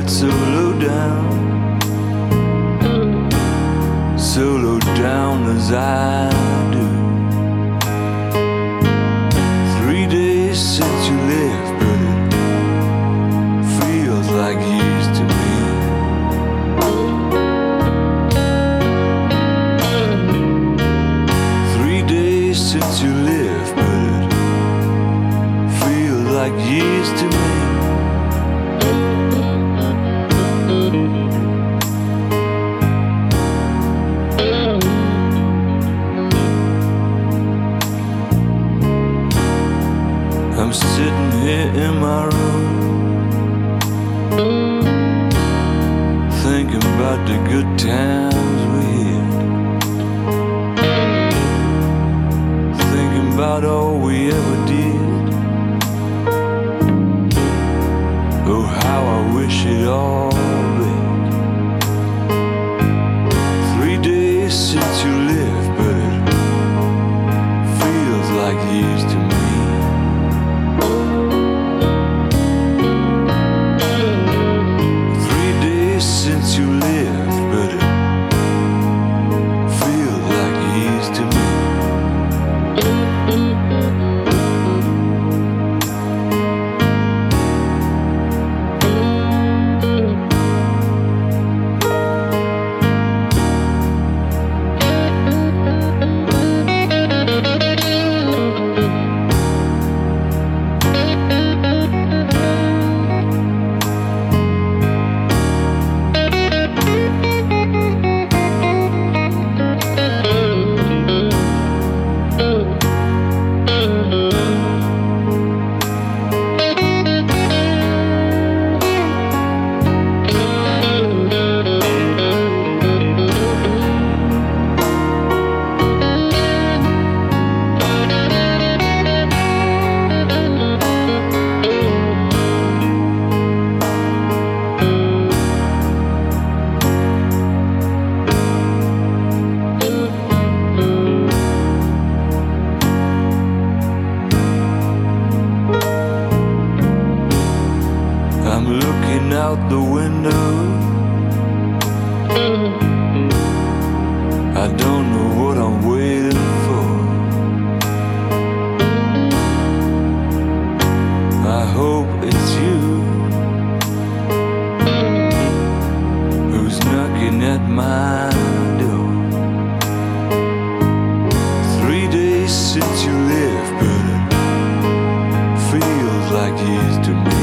it so low down as I do. 3 days since you left, but it feels like years to me. 3 days since you left, but it feels like years to me. I'm sitting here in my room, thinking about the good times we had, thinking about all we ever did. Oh, how I wish it all back. 3 days since you left, but it feels like years to me. 3 days since you left, but it feels like years to me. I'm looking out the window, I don't know what I'm waiting for. I hope it's you who's knocking at my door. 3 days since you left, but it feels like years to me.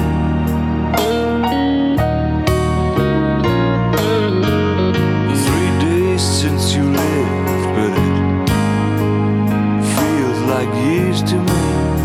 3 days since you left, but it feels like years to me.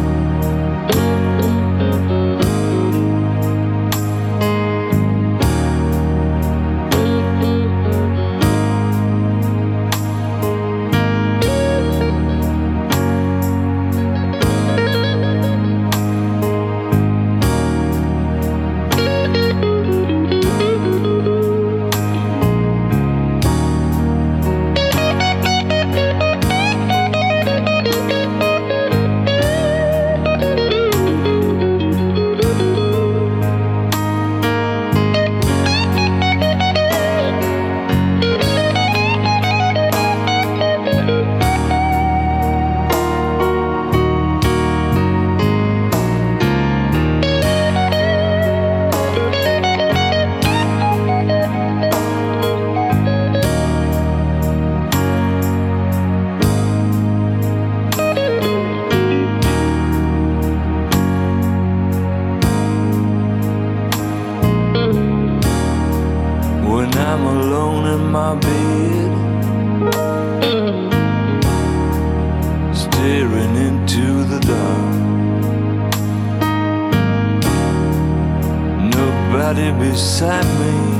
When I'm alone in my bed, staring into the dark, nobody beside me,